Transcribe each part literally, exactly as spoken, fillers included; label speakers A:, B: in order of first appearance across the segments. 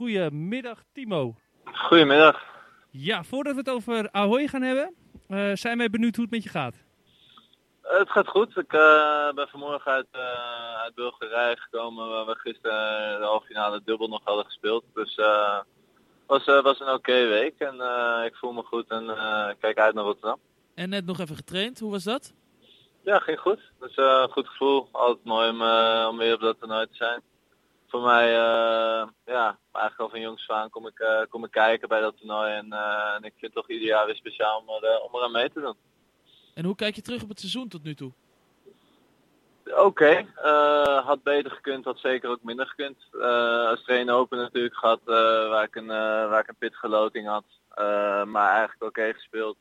A: Goedemiddag, Timo.
B: Goedemiddag.
A: Ja, voordat we het over Ahoy gaan hebben, uh, zijn wij benieuwd hoe het met je gaat.
B: Uh, het gaat goed. Ik uh, ben vanmorgen uit, uh, uit Bulgarije gekomen, waar we gisteren de halve finale dubbel nog hadden gespeeld. Dus het uh, was, uh, was een oké okay week en uh, ik voel me goed en uh, kijk uit naar Rotterdam.
C: En net nog even getraind, hoe was dat?
B: Ja, ging goed. Dus uh, een goed gevoel. Altijd mooi om, uh, om weer op dat toernooi te zijn. Voor mij, uh, ja, eigenlijk al van jongs af aan kom ik, uh, kom ik kijken bij dat toernooi. En, uh, en ik vind het toch ieder jaar weer speciaal om, er, uh, om eraan mee te doen.
C: En hoe kijk je terug op het seizoen tot nu toe?
B: Oké, okay. uh, had beter gekund, had zeker ook minder gekund. Uh, Australian Open natuurlijk gehad, uh, waar, ik een, uh, waar ik een pittige loting had. Uh, maar eigenlijk oké okay gespeeld.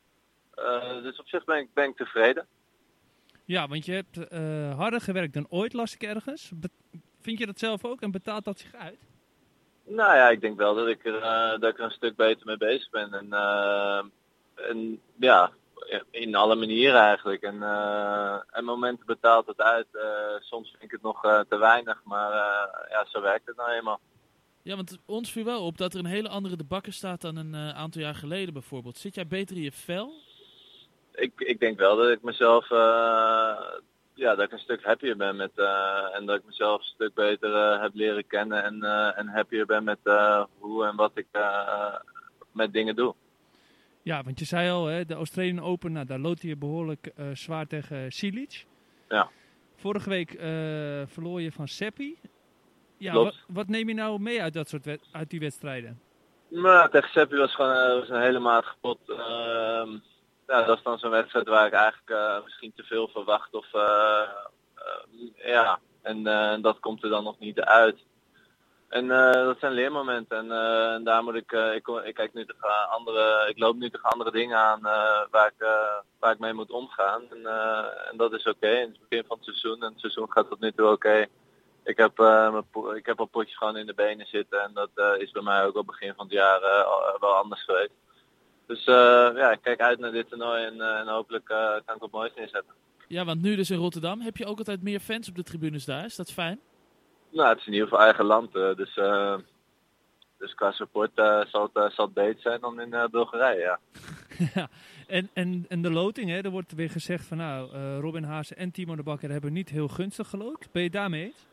B: Uh, dus op zich ben ik, ben ik tevreden.
A: Ja, want je hebt uh, harder gewerkt dan ooit, las ik ergens. Be- vind je dat zelf ook en betaalt dat zich uit?
B: Nou ja, ik denk wel dat ik er, uh, dat ik er een stuk beter mee bezig ben. En, uh, en ja, in alle manieren eigenlijk. En, uh, en momenten betaalt het uit. Uh, soms vind ik het nog uh, te weinig, maar uh, ja, zo werkt het nou eenmaal.
C: Ja, want ons viel wel op dat er een hele andere de bakker staat dan een uh, aantal jaar geleden bijvoorbeeld. Zit jij beter in je vel?
B: Ik, ik denk wel dat ik mezelf, uh, ja, dat ik een stuk happier ben met, uh, en dat ik mezelf een stuk beter uh, heb leren kennen en, uh, en happier ben met uh, hoe en wat ik uh, met dingen doe.
A: Ja, want je zei al, hè, de Australian Open, nou, daar loopt je behoorlijk uh, zwaar tegen Cilic.
B: Ja.
A: Vorige week uh, verloor je van Seppi. Ja,
B: wat,
A: wat neem je nou mee uit, dat soort wed- uit die wedstrijden?
B: Nou, tegen Seppi was gewoon uh, was een hele matige pot. Uh, ja, dat is dan zo'n wedstrijd waar ik eigenlijk uh, misschien te veel verwacht. Of, uh, uh, ja, en uh, dat komt er dan nog niet uit. En uh, dat zijn leermomenten en, uh, en daar moet ik, uh, ik, ik kijk nu tegen andere, ik loop nu tegen andere dingen aan uh, waar, ik, uh, waar ik mee moet omgaan. En, uh, en dat is oké okay. In het begin van het seizoen en het seizoen gaat tot nu toe oké. Okay. Ik heb, uh, mijn po- ik heb al potjes gewoon in de benen zitten en dat uh, is bij mij ook al begin van het jaar uh, wel anders geweest. Dus uh, ja, ik kijk uit naar dit toernooi en, uh, en hopelijk uh, kan ik wat moois neerzetten.
C: Ja, want nu dus in Rotterdam, heb je ook altijd meer fans op de tribunes daar? Is dat fijn?
B: Nou, het is in ieder geval eigen land, uh, dus, uh, dus qua support uh, zal, het, uh, zal het beter zijn dan in uh, Bulgarije, ja.
A: Ja, en, en, en de loting, hè, er wordt weer gezegd van nou, uh, Robin Haase en Timo de Bakker hebben niet heel gunstig geloot. Ben je daarmee eens?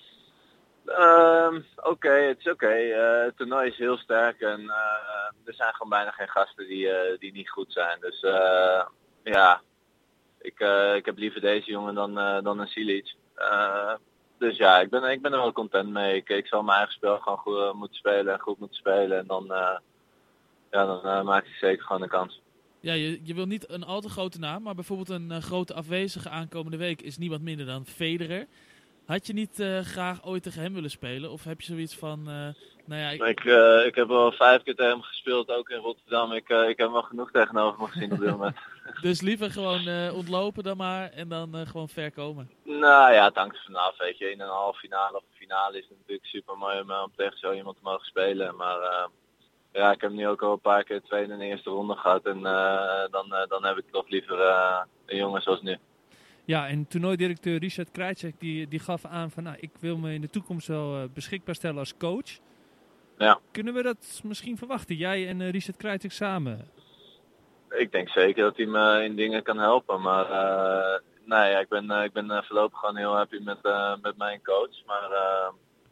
B: Um, oké, okay, het is oké. Okay. Uh, het toernooi is heel sterk en uh, er zijn gewoon bijna geen gasten die, uh, die niet goed zijn. Dus uh, ja, ik, uh, ik heb liever deze jongen dan, uh, dan een Cilic. Uh, dus ja, ik ben, ik ben er wel content mee. Ik, ik zal mijn eigen spel gewoon goed uh, moeten spelen en goed moeten spelen. En dan, uh, ja, dan uh, maak ik zeker gewoon een kans.
C: Ja, je, je wil niet een al te grote naam, maar bijvoorbeeld een uh, grote afwezige aankomende week is niemand minder dan Federer. Had je niet uh, graag ooit tegen hem willen spelen? Of heb je zoiets van, uh, nou ja... Ik,
B: ik, uh, ik heb al vijf keer tegen hem gespeeld, ook in Rotterdam. Ik, uh, ik heb hem wel genoeg tegenover me gezien op dit moment.
C: Dus liever gewoon uh, ontlopen dan maar en dan uh, gewoon ver komen?
B: Nou ja, het hangt er vanaf, weet je. In een halve finale of een finale is het natuurlijk super mooi om, om tegen zo iemand te mogen spelen. Maar uh, ja, ik heb nu ook al een paar keer de tweede en de eerste ronde gehad. En uh, dan, uh, dan heb ik toch liever uh, een jongen zoals nu.
A: Ja, en toernooidirecteur Richard Krajicek die, die gaf aan van nou, ik wil me in de toekomst wel uh, beschikbaar stellen als coach.
B: Ja.
A: Kunnen we dat misschien verwachten, jij en uh, Richard Krajicek samen?
B: Ik denk zeker dat hij me in dingen kan helpen, maar uh, nee, ja, ik ben, uh, ik ben uh, voorlopig gewoon heel happy met, uh, met mijn coach. Maar uh,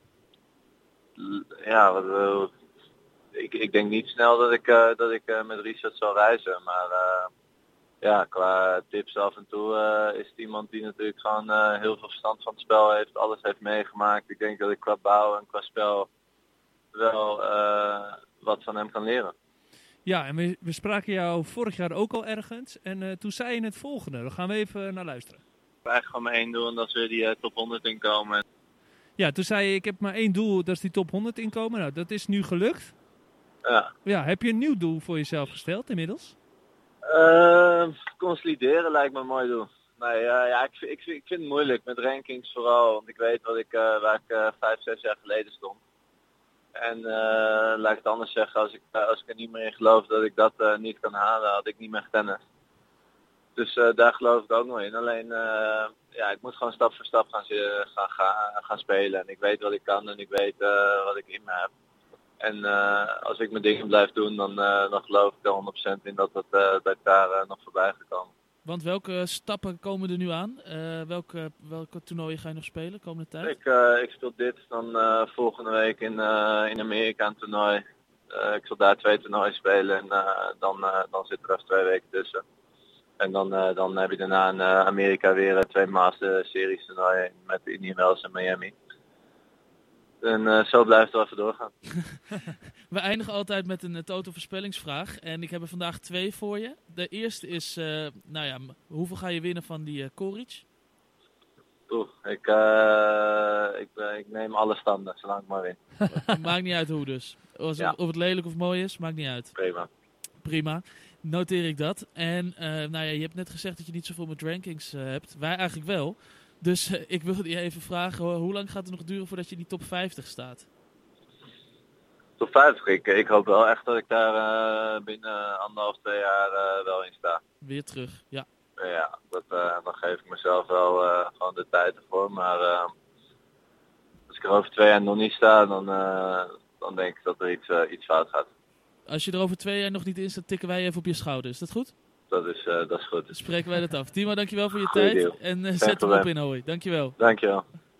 B: ja, wat, uh, ik, ik denk niet snel dat ik, uh, dat ik uh, met Richard zal reizen, maar... Uh, Ja, qua tips af en toe uh, is het iemand die natuurlijk gewoon uh, heel veel verstand van het spel heeft, alles heeft meegemaakt. Ik denk dat ik qua bouw en qua spel wel uh, wat van hem kan leren.
A: Ja, en we, we spraken jou vorig jaar ook al ergens en uh, toen zei je het volgende. Daar gaan we even naar luisteren.
B: Ik heb eigenlijk gewoon maar één doel en dat is weer die uh, top honderd inkomen.
A: Ja, toen zei je ik heb maar één doel, dat is die top honderd inkomen. Nou, dat is nu gelukt.
B: Ja.
A: Ja, heb je een nieuw doel voor jezelf gesteld inmiddels?
B: Uh, consolideren lijkt me een mooi doel. Nee, uh, ja, ik, ik, ik vind het moeilijk met rankings vooral, want ik weet wat ik, uh, waar ik uh, vijf, zes jaar geleden stond. En uh, laat ik het anders zeggen, als ik, uh, als ik er niet meer in geloof dat ik dat uh, niet kan halen, had ik niet meer getennist. Dus uh, daar geloof ik ook nog in. Alleen, uh, ja, ik moet gewoon stap voor stap gaan, gaan, gaan, gaan spelen. En ik weet wat ik kan en ik weet uh, wat ik in me heb. En uh, als ik mijn dingen blijf doen, dan, uh, dan geloof ik er honderd procent in dat, het, uh, dat ik daar uh, nog voorbij ga komen.
C: Want welke stappen komen er nu aan? Uh, welke, welke toernooien ga je nog spelen komende tijd?
B: Ik, uh, ik speel dit dan uh, volgende week in, uh, in Amerika een toernooi. Uh, ik zal daar twee toernooien spelen en uh, dan, uh, dan zit er even twee weken tussen. En dan, uh, dan heb je daarna in uh, Amerika weer uh, twee Master Series toernooien met Indian Wells en Miami. En uh, zo blijft het wel even doorgaan.
C: We eindigen altijd met een uh, Toto voorspellingsvraag. En ik heb er vandaag twee voor je. De eerste is, uh, nou ja, hoeveel ga je winnen van die uh, Koric?
B: Oeh, ik, uh, ik, uh, ik neem alle standen, zolang ik maar win.
C: Maakt niet uit hoe dus. Of, ja. of het lelijk of mooi is, maakt niet uit.
B: Prima.
C: Prima. Noteer ik dat. En uh, nou ja, je hebt net gezegd dat je niet zoveel met rankings uh, hebt. Wij eigenlijk wel. Dus uh, ik wilde je even vragen, hoe lang gaat het nog duren voordat je in die top vijftig staat?
B: Top vijftig? Ik, ik hoop wel echt dat ik daar uh, binnen anderhalf, twee jaar uh, wel in sta.
C: Weer terug, ja.
B: Ja, dat, uh, dan geef ik mezelf wel uh, gewoon de tijd ervoor. Maar uh, als ik er over twee jaar nog niet sta, dan, uh, dan denk ik dat er iets, uh, iets fout gaat.
C: Als je er over twee jaar nog niet in staat, tikken wij even op je schouder. Is dat goed?
B: Dat is, uh, dat is goed.
C: Dan spreken wij dat af. Timo, dankjewel voor je
B: Goeie
C: tijd.
B: deal.
C: En uh, zet hem op in, hoi. Dankjewel.
B: Dankjewel.